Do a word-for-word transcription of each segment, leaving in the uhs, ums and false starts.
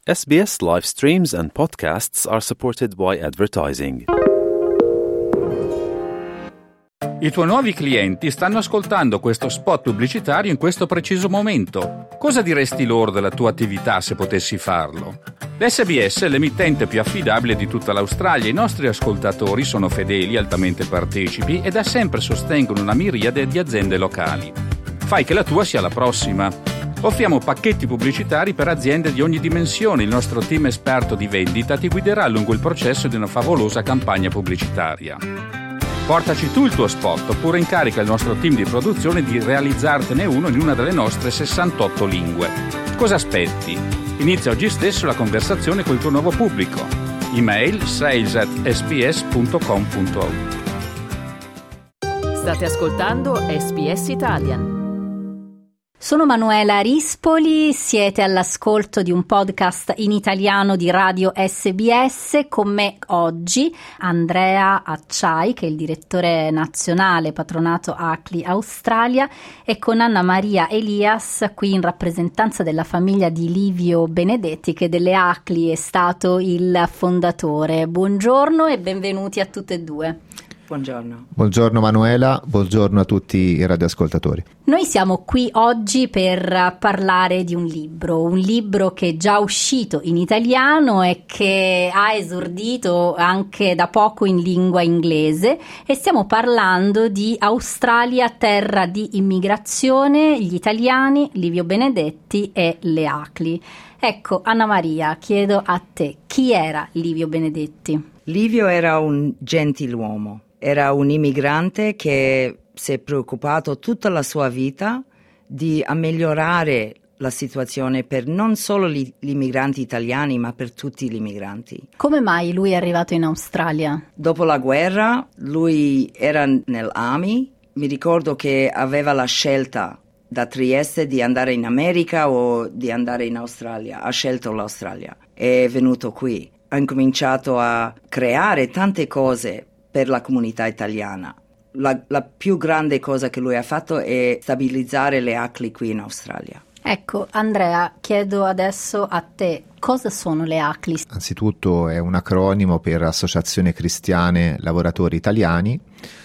S B S live streams and podcasts are supported by advertising. I tuoi nuovi clienti stanno ascoltando questo spot pubblicitario in questo preciso momento. Cosa diresti loro della tua attività se potessi farlo? L'S B S è l'emittente più affidabile di tutta l'Australia. I nostri ascoltatori sono fedeli, altamente partecipi e da sempre sostengono una miriade di aziende locali. Fai che la tua sia la prossima. Offriamo pacchetti pubblicitari per aziende di ogni dimensione. Il nostro team esperto di vendita ti guiderà lungo il processo di una favolosa campagna pubblicitaria. Portaci tu il tuo spot oppure incarica il nostro team di produzione di realizzartene uno in una delle nostre sessantotto lingue. Cosa aspetti? Inizia oggi stesso la conversazione col tuo nuovo pubblico. Email sales at s b s punto com punto a u. State ascoltando S B S Italian. Sono Manuela Rispoli, siete all'ascolto di un podcast in italiano di Radio S B S. Con me oggi Andrea Acciai, che è il direttore nazionale patronato A C L I Australia, e con Anna Maria Elias, qui in rappresentanza della famiglia di Livio Benedetti, che delle A C L I è stato il fondatore. Buongiorno e benvenuti a tutte e due. Buongiorno. Buongiorno Manuela, buongiorno a tutti i radioascoltatori. Noi siamo qui oggi per parlare di un libro, un libro che è già uscito in italiano e che ha esordito anche da poco in lingua inglese, e stiamo parlando di Australia, terra di immigrazione, gli italiani, Livio Benedetti e le A C L I. Ecco, Anna Maria, chiedo a te, chi era Livio Benedetti? Livio era un gentiluomo. Era un immigrante che si è preoccupato tutta la sua vita di migliorare la situazione per non solo gli, gli immigranti italiani, ma per tutti gli immigranti. Come mai lui è arrivato in Australia? Dopo la guerra lui era nell'Army. Mi ricordo che aveva la scelta da Trieste di andare in America o di andare in Australia. Ha scelto l'Australia. È venuto qui. Ha incominciato a creare tante cose per la comunità italiana. La, la più grande cosa che lui ha fatto è stabilizzare le A C L I qui in Australia. Ecco, Andrea, chiedo adesso a te, cosa sono le A C L I? Anzitutto è un acronimo per Associazione Cristiane Lavoratori Italiani,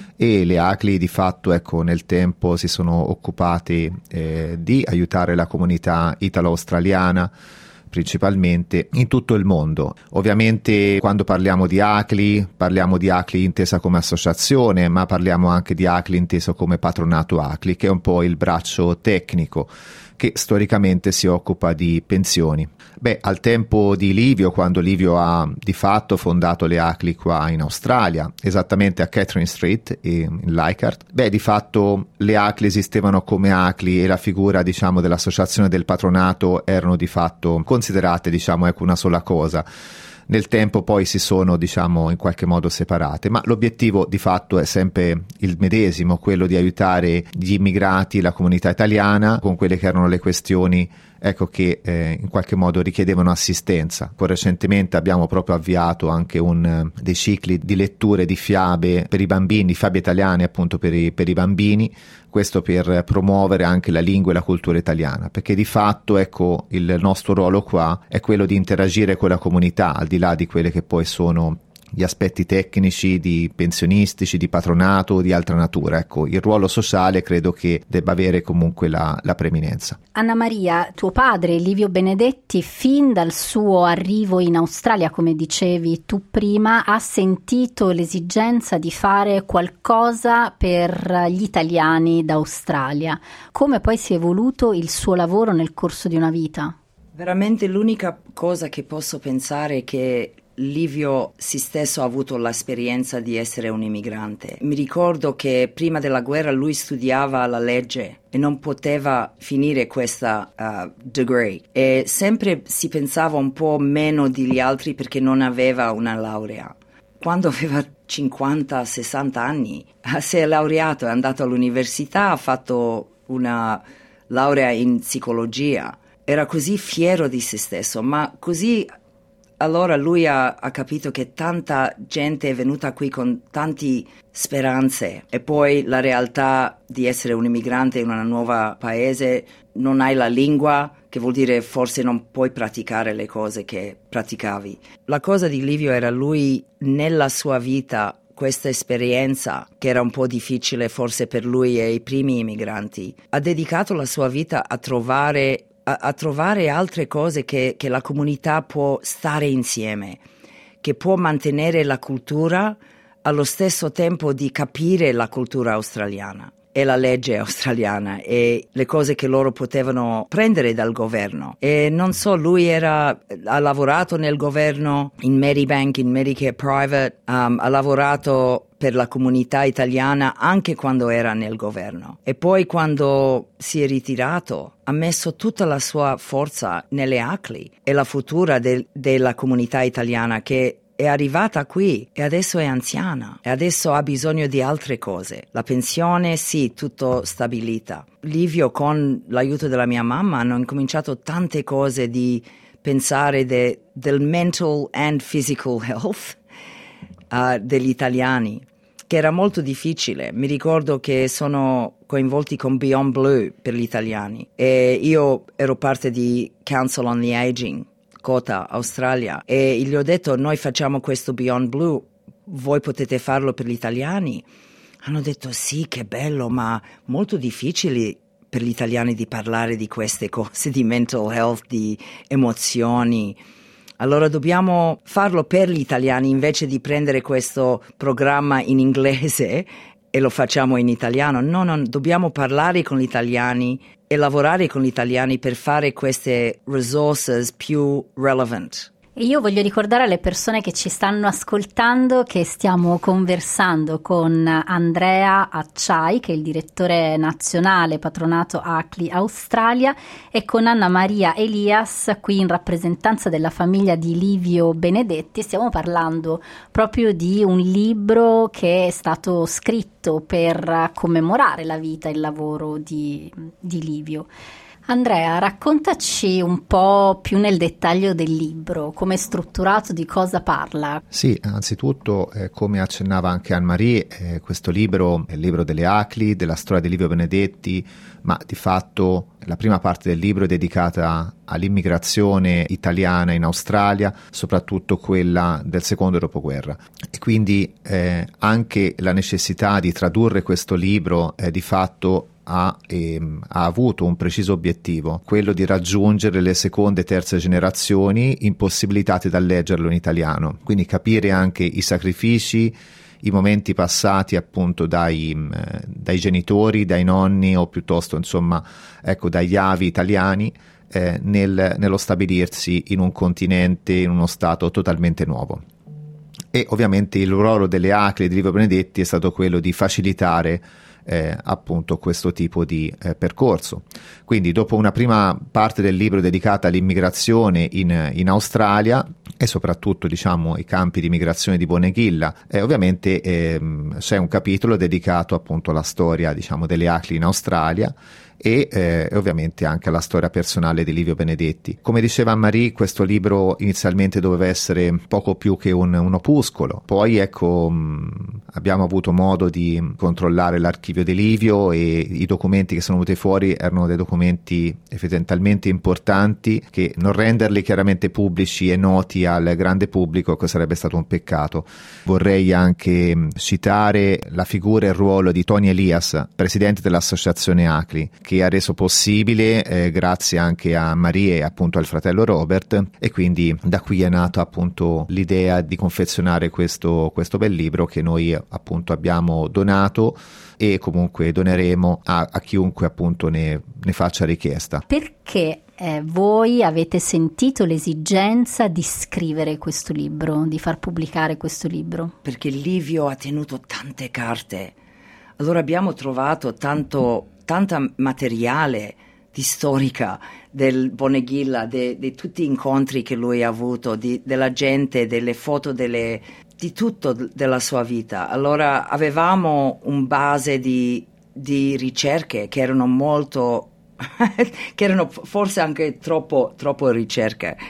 e le A C L I di fatto, ecco, nel tempo si sono occupate eh, di aiutare la comunità italo-australiana principalmente in tutto il mondo. Ovviamente quando parliamo di A C L I parliamo di A C L I intesa come associazione, ma parliamo anche di A C L I inteso come patronato A C L I, che è un po' il braccio tecnico che storicamente si occupa di pensioni. Beh, al tempo di Livio, quando Livio ha di fatto fondato le A C L I qua in Australia, esattamente a Catherine Street in Leichhardt, beh, di fatto le A C L I esistevano come A C L I e la figura, diciamo, dell'associazione del patronato erano di fatto considerate, diciamo, ecco, una sola cosa. Nel tempo poi si sono, diciamo, in qualche modo separate, ma l'obiettivo di fatto è sempre il medesimo, quello di aiutare gli immigrati, la comunità italiana, con quelle che erano le questioni, ecco, che eh, in qualche modo richiedevano assistenza. Poi recentemente abbiamo proprio avviato anche un, dei cicli di letture di fiabe per i bambini, fiabe italiane appunto per i, per i bambini, questo per promuovere anche la lingua e la cultura italiana, perché di fatto, ecco, il nostro ruolo qua è quello di interagire con la comunità, al di là di quelle che poi sono gli aspetti tecnici, di pensionistici, di patronato, di altra natura. Ecco, il ruolo sociale credo che debba avere comunque la, la preeminenza. Anna Maria, tuo padre Livio Benedetti, fin dal suo arrivo in Australia, come dicevi tu prima, ha sentito l'esigenza di fare qualcosa per gli italiani d'Australia. Come poi si è evoluto il suo lavoro nel corso di una vita? Veramente l'unica cosa che posso pensare è che Livio si stesso ha avuto l'esperienza di essere un immigrante. Mi ricordo che prima della guerra lui studiava la legge e non poteva finire questa uh, degree, e sempre si pensava un po' meno degli altri perché non aveva una laurea. Quando aveva cinquanta sessanta anni si è laureato, è andato all'università, ha fatto una laurea in psicologia. Era così fiero di se stesso, ma così allora lui ha, ha capito che tanta gente è venuta qui con tante speranze e poi la realtà di essere un immigrante in un nuovo paese, non hai la lingua, che vuol dire forse non puoi praticare le cose che praticavi. La cosa di Livio era lui nella sua vita, questa esperienza che era un po' difficile forse per lui e i primi immigranti, ha dedicato la sua vita a trovare A, a trovare altre cose che, che la comunità può stare insieme, che può mantenere la cultura allo stesso tempo di capire la cultura australiana e la legge australiana e le cose che loro potevano prendere dal governo. E non so, lui era, ha lavorato nel governo in Medibank, in Medicare Private, um, ha lavorato per la comunità italiana anche quando era nel governo. E poi quando si è ritirato ha messo tutta la sua forza nelle A C L I e la futura del, della comunità italiana che è arrivata qui e adesso è anziana e adesso ha bisogno di altre cose. La pensione, sì, tutto stabilita. Livio, con l'aiuto della mia mamma, hanno incominciato tante cose di pensare de, del mental and physical health uh, degli italiani, che era molto difficile. Mi ricordo che sono coinvolti con Beyond Blue per gli italiani e io ero parte di Council on the Aging, Cota, Australia, e gli ho detto noi facciamo questo Beyond Blue, voi potete farlo per gli italiani? Hanno detto sì, che bello, ma molto difficile per gli italiani di parlare di queste cose, di mental health, di emozioni. Allora dobbiamo farlo per gli italiani invece di prendere questo programma in inglese e lo facciamo in italiano. No, no, dobbiamo parlare con gli italiani e lavorare con gli italiani per fare queste resources più relevant. E io voglio ricordare alle persone che ci stanno ascoltando che stiamo conversando con Andrea Acciai, che è il direttore nazionale patronato A C L I Australia, e con Anna Maria Elias, qui in rappresentanza della famiglia di Livio Benedetti. Stiamo parlando proprio di un libro che è stato scritto per commemorare la vita e il lavoro di, di Livio. Andrea, raccontaci un po' più nel dettaglio del libro, come è strutturato, di cosa parla. Sì, anzitutto, eh, come accennava anche Anne-Marie, eh, questo libro è il libro delle A C L I, della storia di Livio Benedetti, ma di fatto la prima parte del libro è dedicata all'immigrazione italiana in Australia, soprattutto quella del secondo dopoguerra. E quindi eh, anche la necessità di tradurre questo libro eh, di fatto Ha, ehm, ha avuto un preciso obiettivo, quello di raggiungere le seconde e terze generazioni impossibilitate dal leggerlo in italiano, quindi capire anche i sacrifici, i momenti passati appunto dai, eh, dai genitori, dai nonni o piuttosto insomma ecco dagli avi italiani eh, nel, nello stabilirsi in un continente, in uno stato totalmente nuovo. E ovviamente il ruolo delle A C L I di Livio Benedetti è stato quello di facilitare Eh, appunto questo tipo di eh, percorso. Quindi dopo una prima parte del libro dedicata all'immigrazione in, in Australia e soprattutto diciamo ai campi di immigrazione di Bonegilla, eh, ovviamente ehm, c'è un capitolo dedicato appunto alla storia diciamo delle A C L I in Australia e eh, ovviamente anche alla storia personale di Livio Benedetti. Come diceva Marie, questo libro inizialmente doveva essere poco più che un, un opuscolo, poi ecco mh, abbiamo avuto modo di controllare l'archivio di Livio e i documenti che sono venuti fuori erano dei documenti effettivamente importanti che non renderli chiaramente pubblici e noti al grande pubblico che sarebbe stato un peccato. Vorrei anche mh, citare la figura e il ruolo di Tony Elias, presidente dell'associazione A C L I, che ha reso possibile eh, grazie anche a Marie e appunto al fratello Robert, e quindi da qui è nata appunto l'idea di confezionare questo, questo bel libro che noi appunto abbiamo donato e comunque doneremo a, a chiunque appunto ne, ne faccia richiesta. Perché eh, voi avete sentito l'esigenza di scrivere questo libro, di far pubblicare questo libro? Perché Livio ha tenuto tante carte, allora abbiamo trovato tanto tanta materiale di storica del Bonegilla, di tutti gli incontri che lui ha avuto, di, della gente, delle foto, delle, di tutto d- della sua vita. Allora avevamo un base di, di ricerche che erano molto, che erano forse anche troppo, troppo ricerche.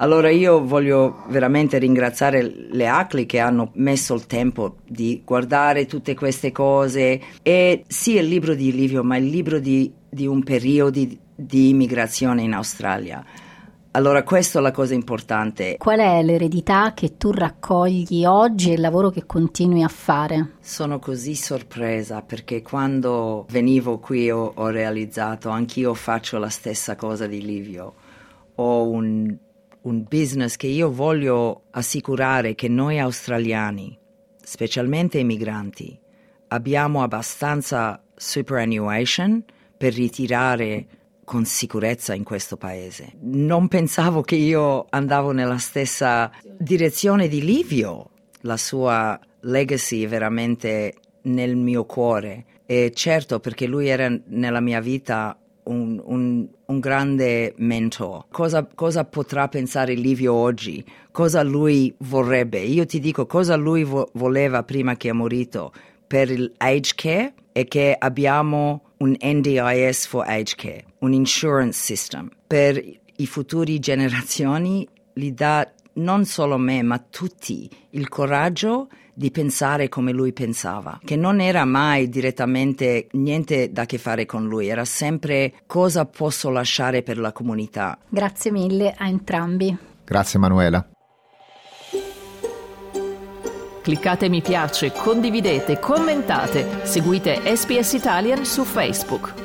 Allora io voglio veramente ringraziare le A C L I che hanno messo il tempo di guardare tutte queste cose, e sì il libro di Livio, ma il libro di, di un periodo di, di immigrazione in Australia. Allora questa è la cosa importante. Qual è l'eredità che tu raccogli oggi e il lavoro che continui a fare? Sono così sorpresa perché quando venivo qui ho, ho realizzato anch'io faccio la stessa cosa di Livio. Ho un, un business che io voglio assicurare che noi australiani, specialmente i migranti, abbiamo abbastanza superannuation per ritirare con sicurezza in questo paese. Non pensavo che io andavo nella stessa direzione di Livio. La sua legacy è veramente nel mio cuore, e certo perché lui era nella mia vita un, un, un grande mentor. Cosa, cosa potrà pensare Livio oggi? Cosa lui vorrebbe? Io ti dico cosa lui vo- voleva prima che è morito per il aged care, è che abbiamo un N D I S for aged care, un insurance system. Per i futuri generazioni gli dà non solo me, ma tutti il coraggio di pensare come lui pensava, che non era mai direttamente niente da che fare con lui, era sempre cosa posso lasciare per la comunità. Grazie mille a entrambi. Grazie Manuela. Cliccate mi piace, condividete, commentate, seguite S B S Italian su Facebook.